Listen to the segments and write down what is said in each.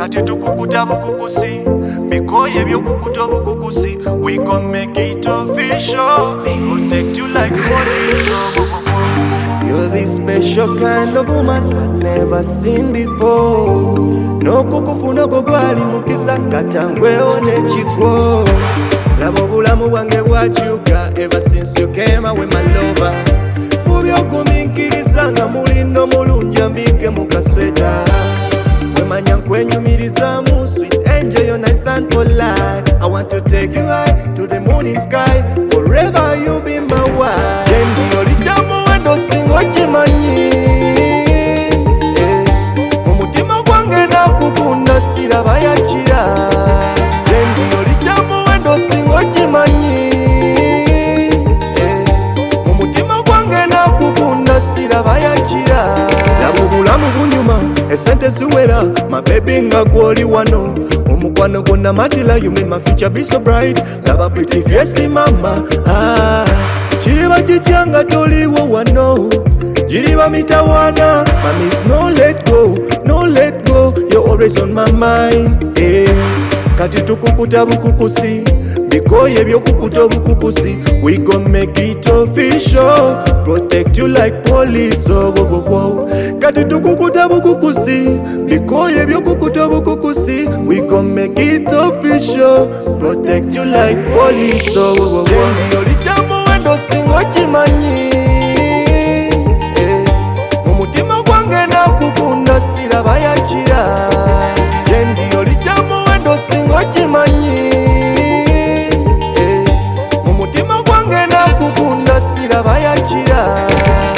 kati tukukuta bukukusi bikoye byokukuta bukukusi. We gon' make it official, protect you like police. You're the special kind of woman I've never seen before. No kukufu no gogwali mukisa katangwe one chikwo. Labo bulamu bwange bwakyuka ever since you came away my lover. Fubyo kuminkiriza nga mulindo mulungi ambike mukasweta. Kwemanya nkwenyumirizamu sweet angel, you're nice and polite. I want to take you high to the morning sky. Forever you be my wife. Yendi olijamu wendo singo chimanyi. Mumutima gwange nakukunda siraba yakira. Yendi olijamu wendo singo chimanyi. Mumutima gwange nakukunda siraba yakira. Labo bulamu bunyuma esente ziwera, my baby nga gwoli wano. Omukwano gonna matila, you make my future be so bright. Laba pretty face mama, chiriba chichanga toliwo wano. Jiriba mitawana, mami's no let go, no let go. You're always on my mind, Kati tukukuta bukukusi bikoye byokukuta bukukusi. We gon' make it official, protect you like police. Oh, oh, oh, oh. Kati tukukuta bukukusi bikoye byokukuta bukukusi. We gon' make it official, protect you like police. Oh, oh, oh, oh. Yendi olijamu wendo singo chimanyi. Mumutima gwange nakukunda siraba yakira. Yendi olijamu wendo singo chimanyi. Mumutima gwange nakukunda siraba yakira.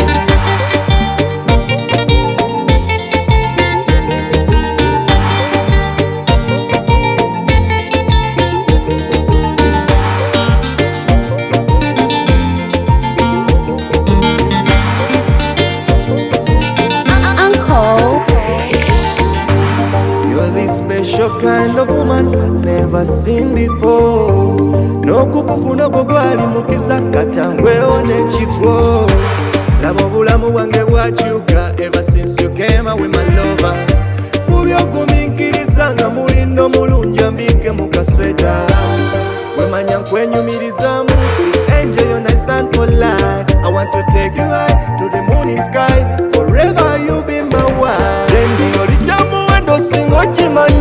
Special kind of woman I've never seen before. No kukufu no gogwali mukisa katangwe one chikwo. Labo bulamu bwange bwakyuka ever since you came away my lover. Fubyo kuminkiriza nga mulindo mulungi ambike mukasweta. Kwemanya nkwenyumirizamu sweet angel, you're nice and polite. I want to take you high to the morning sky. Forever you be my wife. Yendi olijamu wendo singo chimanyi.